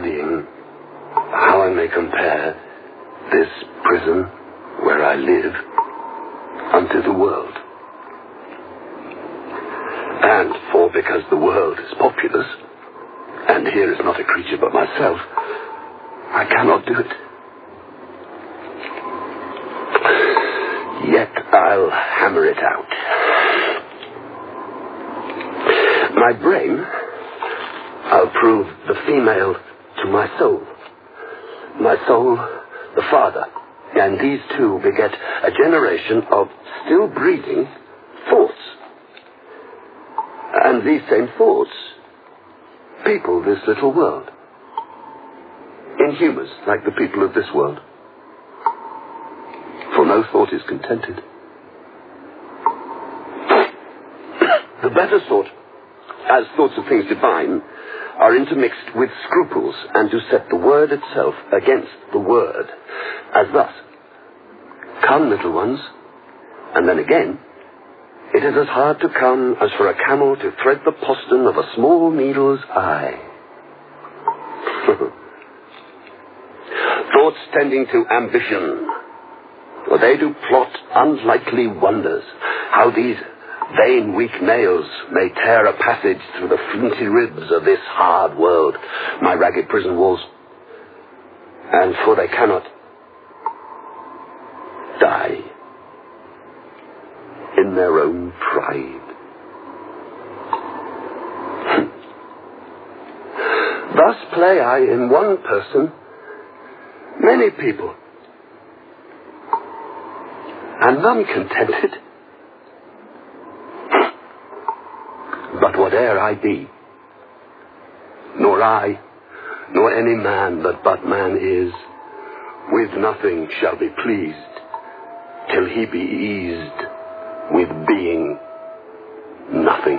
studying how I may compare this prison where I live unto the world. And because the world is populous, and here is not a creature but myself, I cannot do it. Yet I'll hammer it out. My brain, I'll prove the female to my soul the father, and these two beget a generation of still breathing thoughts. And these same thoughts people this little world, inhumous like the people of this world. For no thought is contented. The better sort, as thoughts of things divine, are intermixed with scruples, and do set the word itself against the word, as thus: come, little ones, and then again, it is as hard to come as for a camel to thread the postern of a small needle's eye. Thoughts tending to ambition, for they do plot unlikely wonders, how these vain weak nails may tear a passage through the flinty ribs of this hard world, my ragged prison walls. And for they cannot die in their own pride. Thus play I in one person many people, and none contented. But whate'er I be, nor I, nor any man that but man is, with nothing shall be pleased, till he be eased with being nothing.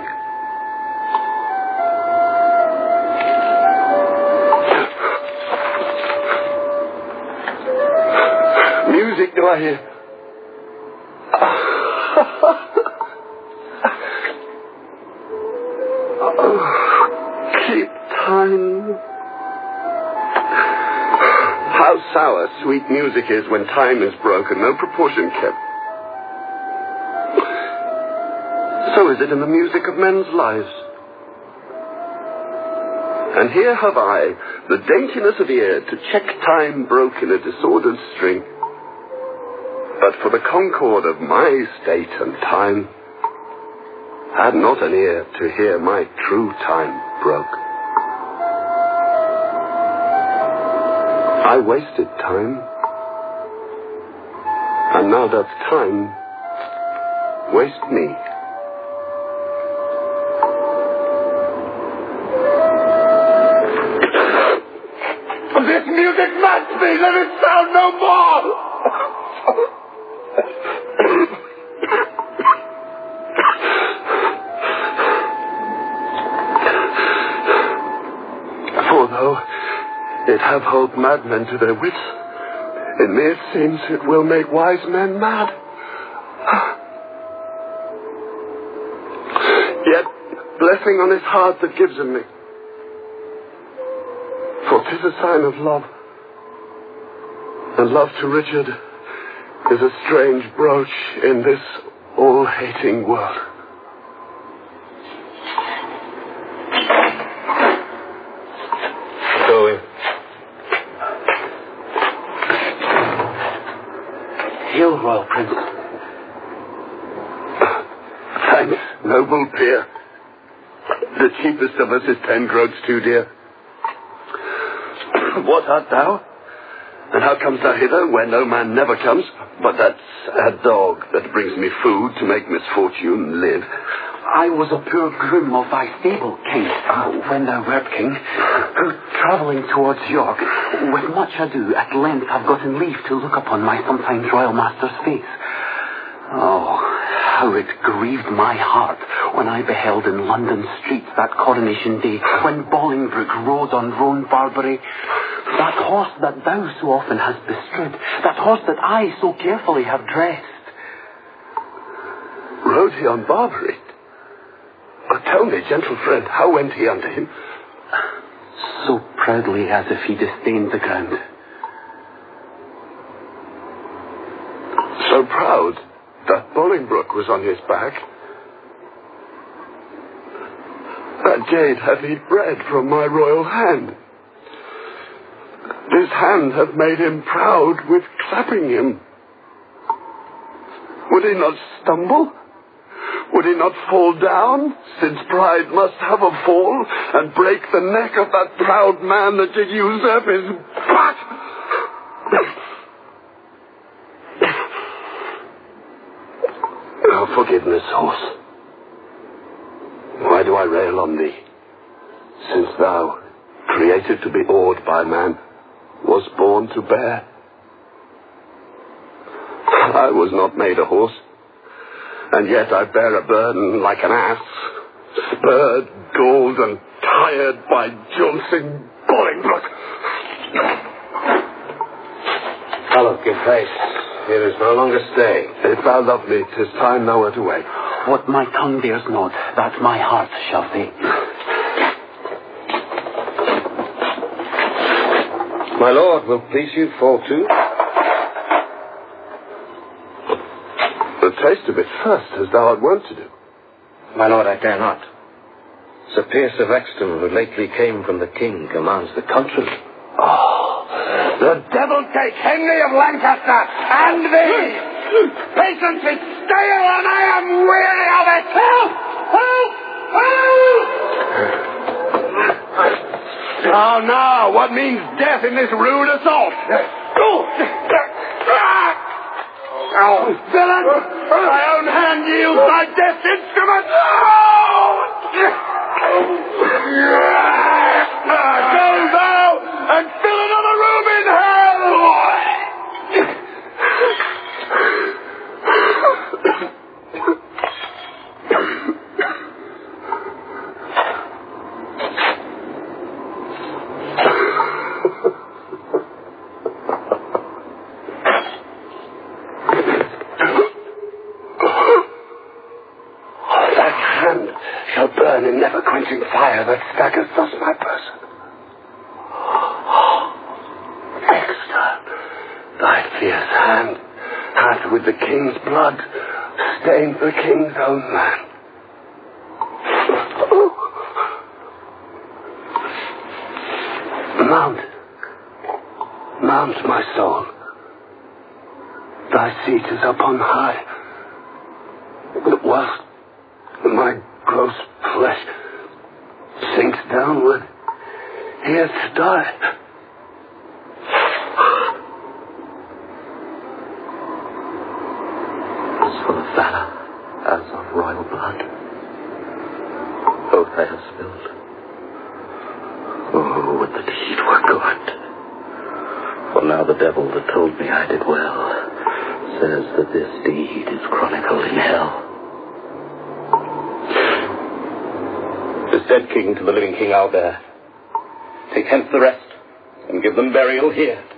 Music do I hear? Keep time. How sour sweet music is when time is broken, no proportion kept. So is it in the music of men's lives. And here have I the daintiness of ear to check time broke in a disordered string. But for the concord of my state and time, had not an ear to hear my true time broke. I wasted time, and now doth time waste me. This music must be, let it sound no more! For though it have holp madmen to their wits, in me it seems it will make wise men mad. Yet blessing on his heart that gives him me, for 'tis a sign of love, and love to Richard is a strange brooch in this all-hating world. Go in. Hail, Royal Prince. Thanks, noble peer. The cheapest of us is 10 groats too dear. What art thou? And how comes thou hither where no man never comes, but that sad dog that brings me food to make misfortune live? I was a poor groom of thy stable, King, when thou wert king, who, travelling towards York, with much ado, at length have gotten leave to look upon my sometimes royal master's face. Oh, how it grieved my heart when I beheld in London streets that coronation day, when Bolingbroke rode on Roan Barbary, that horse that thou so often hast bestrid, that horse that I so carefully have dressed. Rode he on Barbary? Oh, tell me, gentle friend, how went he unto him? so proudly as if he disdained the ground. So proud that Bolingbroke was on his back. That jade hath eat bread from my royal hand. This hand hath made him proud with clapping him. Would he not stumble? Would he not fall down, since pride must have a fall, and break the neck of that proud man that did usurp his butt? Oh, forgiveness, horse. Why do I rail on thee? Since thou, created to be awed by man, was born to bear. I was not made a horse, and yet I bear a burden like an ass, spurred, galled, and tired by Johnson Bolingbroke. Hallo, give pace. Here is no longer stay. If thou love me, 'tis time thou wert away. What my tongue dares not, that my heart shall say. My lord, will please you fall to? A taste of it first, as thou art wont to do. My lord, I dare not. Sir Piers of Exton, who lately came from the king, commands the contrary. Oh, the devil take Henry of Lancaster and thee! Patience is stale, and I am weary of it! Help! Help! Help! Now, what means death in this rude assault? Oh, villain! Thy own hand yields thy death's instrument! Go thou and fill another room in hell! That hand shall burn in never-quenching fire that staggers thus my person. Exeter, thy fierce hand hath with the king's blood stained the king's own man. Mount, my soul. Thy seat is upon high. Whilst my gross flesh sinks downward, here to die. As full of valor as of royal blood, both I have spilled. Oh, would the deed were good. For now the devil that told me I did well says that this deed is chronicled in hell. The dead king to the living king Albert. Take hence the rest, and give them burial here.